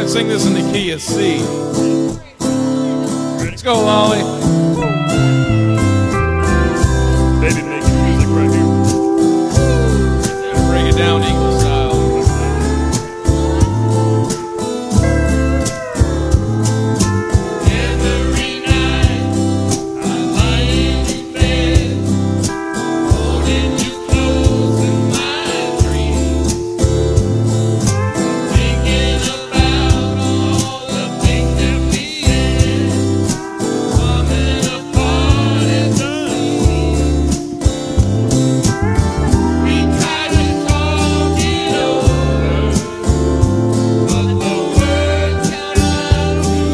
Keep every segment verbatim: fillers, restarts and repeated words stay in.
gonna sing this in the key of C. Let's go, Lolly. Baby making music right here. Gotta bring it down Eagle style. Every night I lie in bed, holding you close in my dreams, thinking about all the things that we had, coming apart as a seams. We tried to talk it over, but the words come out too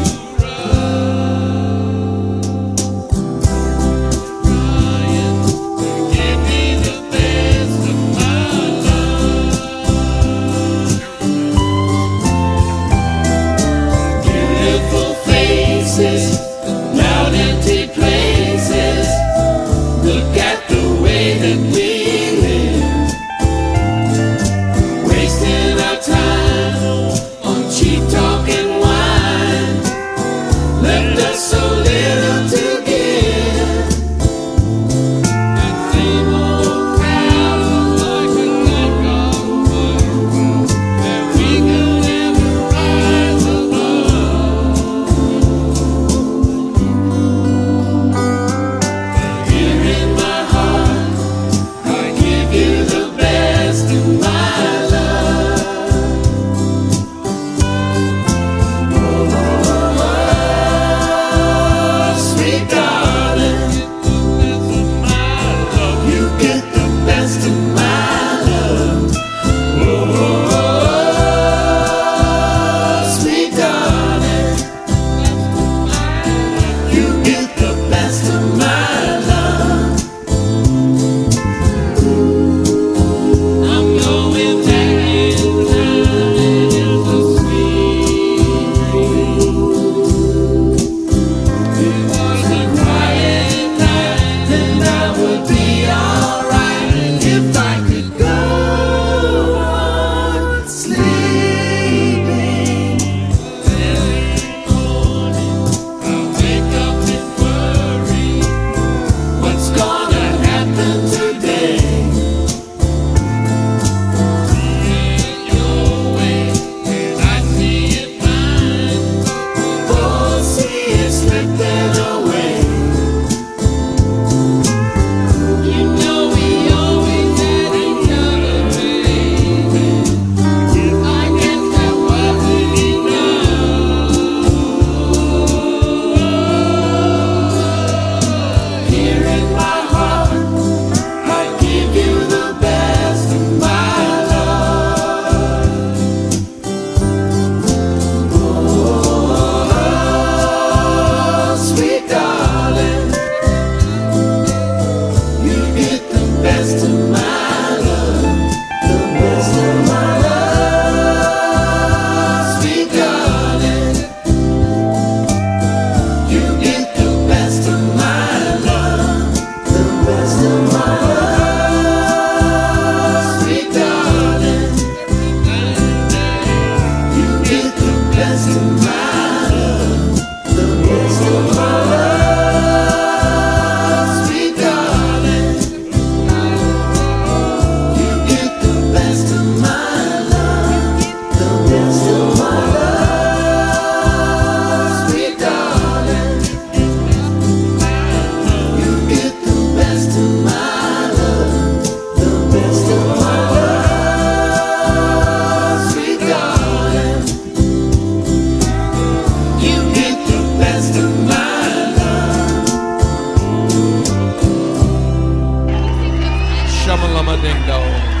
rough. Give me the best of my love. Beautiful faces, loud empty places. Look at the way that we live, wasting our time on cheap talk and wine. Left us so little to give. That same old crowd was like a night on fire that we could never rise above. Here in my heart, I give you the best of my love. Oh, sweet darling, you get the best of my love. Oh, sweet darling, you get the best of my love. I'm going back in time, and it's a sweet dream. It was a quiet night, and I would be alright if I could go on sleeping. Every morning I wake up and worry, what's gonna happen today? See it your way, and I see it mine. Both see it slipping away. You know we always had each other, baby. I guess that wasn't enough. Here in my heart, I give you the best of my love. Oh, sweet darling, you get the best of my love, the best of my love. Sweet darling, you get the best of my love, the best of my love. Sweet darling, you get the best of my love, the best of my love. Sweet darling, you get the best of my love, the best of my love. Sweet darling, you get the best of my love, the best of my love. Sweet darling, you get the best of my love. Shamalama ding dong.